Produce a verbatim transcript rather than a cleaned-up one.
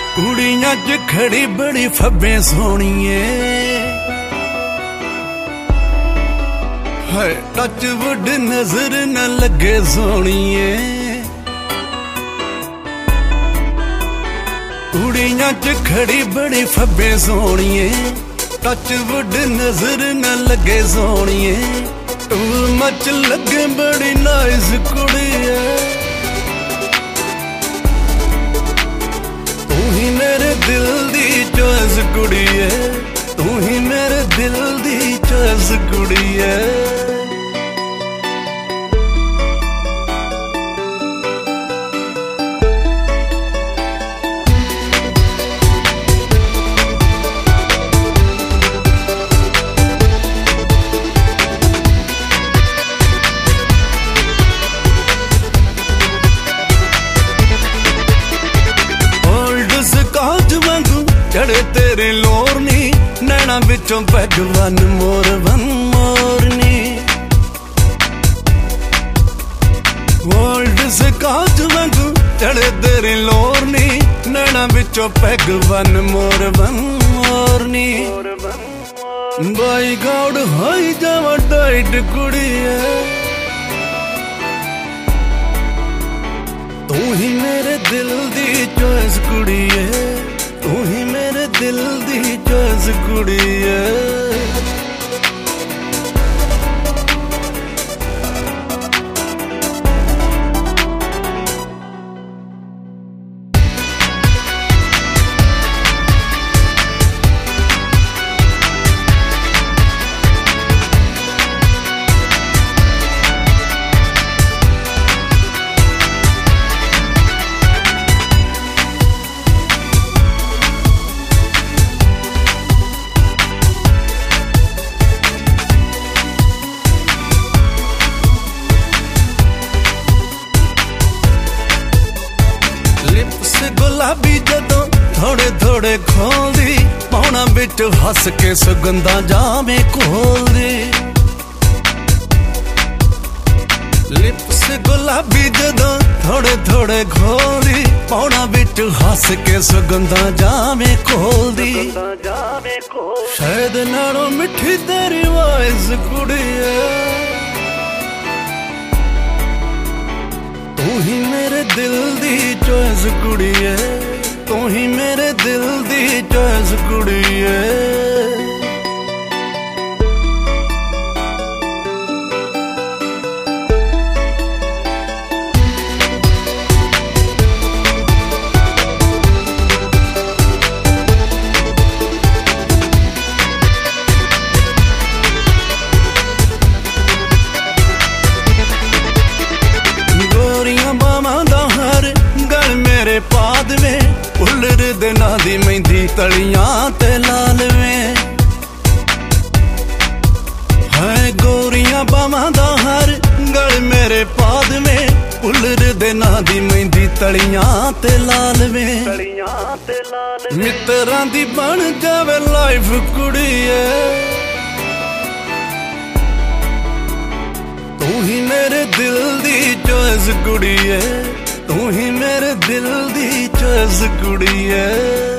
कुड़ियां च खड़ी बड़ी फब्बे सोहणीए है टच वुड नजर न लगे सोहणीए। कुड़ियां च खड़ी बड़ी फब्बे सोहणीए टच वुड नजर न लगे सोहणीए। तू मच लगे बड़ी नाइस कुड़ी है तू ही मेरे दिल दी चॉइस कुड़ी है तू ही मेरे दिल दी चॉइस कुड़ी है। चढ़े तेरे लोरनी नैना बिचों पैग वन मोर वन मोरनी। गोल्ड से कांच वांगू चढ़े तेरे लोरनी नैना बिचों पैग वन मोर वन मोरनी। बाई गौड़ होई जावा डाइट कुड़ी है तू ही मेरे दिल दी चॉइस कुड़ी है तू ही मेरे दिल दी चॉइस कुड़ी है। लिप्स गुलाबी जदों थोड़े थोड़े खोलदी पौना बिच हस के सुगंधा जामे खोलदी। लिप्स गुलाबी जदों थोड़े थोड़े खोलदी पौना बिच हस के सुगंधा जामे खोलदी। शायद नालों मिठी तेरी वॉइस कुड़ी है तू ही मेरे दिल दी चॉइस कुड़ी है तू ही मेरे दिल दी चॉइस कुड़ी है। पाद में उलर दे ना दी मेहंदी तलियां ते लाल में है गोरियां बावां दा हर गल मेरे पाद में उलर दे ना दी मेहंदी तलियां ते लाल में। मित्रां दी बन जावे लाइफ कुड़ी है तू ही मेरे दिल दी चॉइस कुड़ी है तू ही मेरे दिल दी चॉइस कुड़ी है।